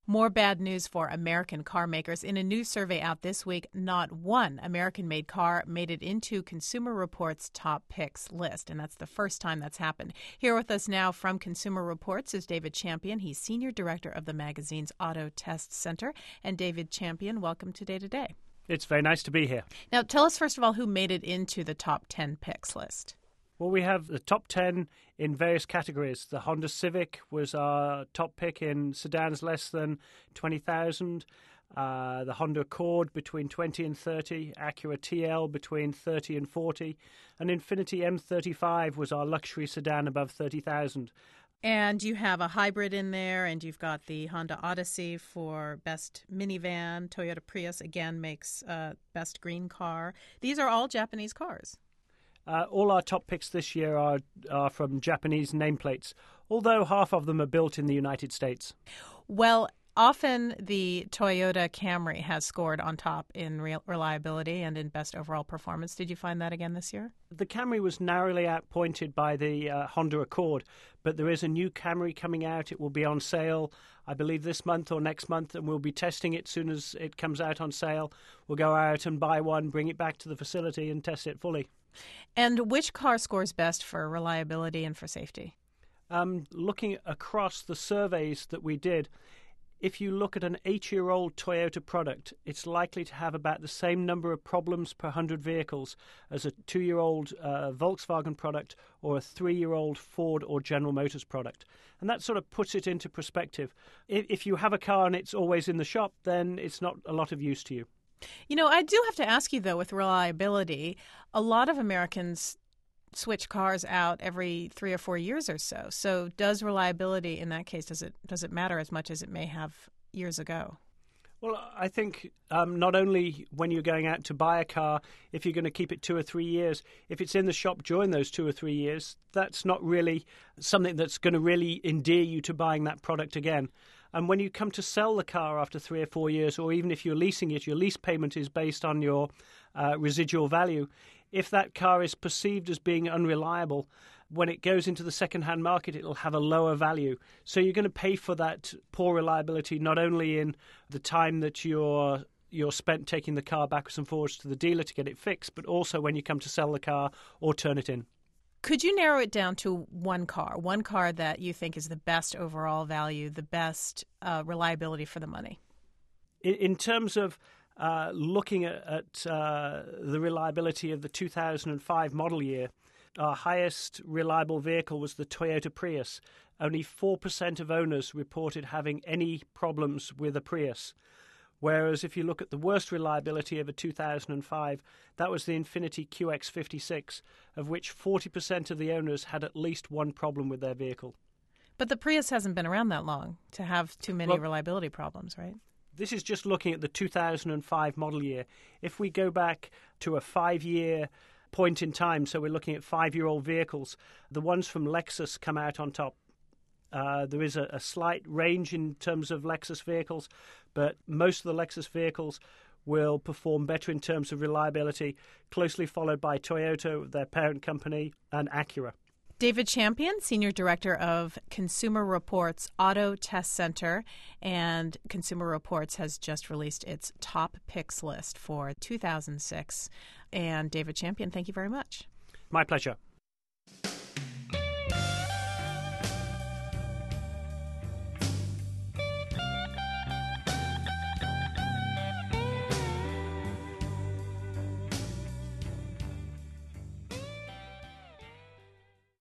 More bad news for American car makers. In a new survey out this week, not one American-made car made it into Consumer Reports' top picks list, and that's the first time that's happened. Here with us now from Consumer Reports is David Champion. He's Senior Director of the magazine's Auto Test Center. And David Champion, welcome to Day to Day. It's very nice to be here. Now, tell us, first of all, who made it into the top 10 picks list. Well, we have the top 10 in various categories. The Honda Civic was our top pick in sedans less than 20,000. The Honda Accord between 20 and 30. Acura TL between 30 and 40. And Infiniti M35 was our luxury sedan above 30,000. And you have a hybrid in there, and you've got the Honda Odyssey for best minivan. Toyota Prius, again, makes best green car. These are all Japanese cars. All our top picks this year are from Japanese nameplates, although half of them are built in the United States. Well, often the Toyota Camry has scored on top in reliability and in best overall performance. Did you find that again this year? The Camry was narrowly outpointed by the Honda Accord, but there is a new Camry coming out. It will be on sale, I believe, this month or next month, and we'll be testing it as soon as it comes out on sale. We'll go out and buy one, bring it back to the facility and test it fully. And which car scores best for reliability and for safety? Looking across the surveys that we did, if you look at an 8-year-old Toyota product, it's likely to have about the same number of problems per 100 vehicles as a 2-year-old Volkswagen product or a 3-year-old Ford or General Motors product. And that sort of puts it into perspective. If you have a car and it's always in the shop, then it's not a lot of use to you. You know, I do have to ask you, though, with reliability, a lot of Americans switch cars out every 3 or 4 years or so. So does reliability in that case, does it matter as much as it may have years ago? Well, I think not only when you're going out to buy a car, if you're going to keep it 2 or 3 years, if it's in the shop during those 2 or 3 years, that's not really something that's going to really endear you to buying that product again. And when you come to sell the car after 3 or 4 years, or even if you're leasing it, your lease payment is based on your residual value. If that car is perceived as being unreliable, when it goes into the second-hand market, it'll have a lower value. So you're going to pay for that poor reliability not only in the time that you're spent taking the car backwards and forwards to the dealer to get it fixed, but also when you come to sell the car or turn it in. Could you narrow it down to one car that you think is the best overall value, the best reliability for the money? In terms of looking at the reliability of the 2005 model year, our highest reliable vehicle was the Toyota Prius. Only 4% of owners reported having any problems with a Prius. Whereas if you look at the worst reliability of a 2005, that was the Infiniti QX56, of which 40% of the owners had at least one problem with their vehicle. But the Prius hasn't been around that long to have too many reliability problems, right? This is just looking at the 2005 model year. If we go back to a 5-year point in time, so we're looking at 5-year-old vehicles, the ones from Lexus come out on top. There is a slight range in terms of Lexus vehicles, but most of the Lexus vehicles will perform better in terms of reliability, closely followed by Toyota, their parent company, and Acura. David Champion, Senior Director of Consumer Reports Auto Test Center, and Consumer Reports has just released its top picks list for 2006. And David Champion, thank you very much. My pleasure.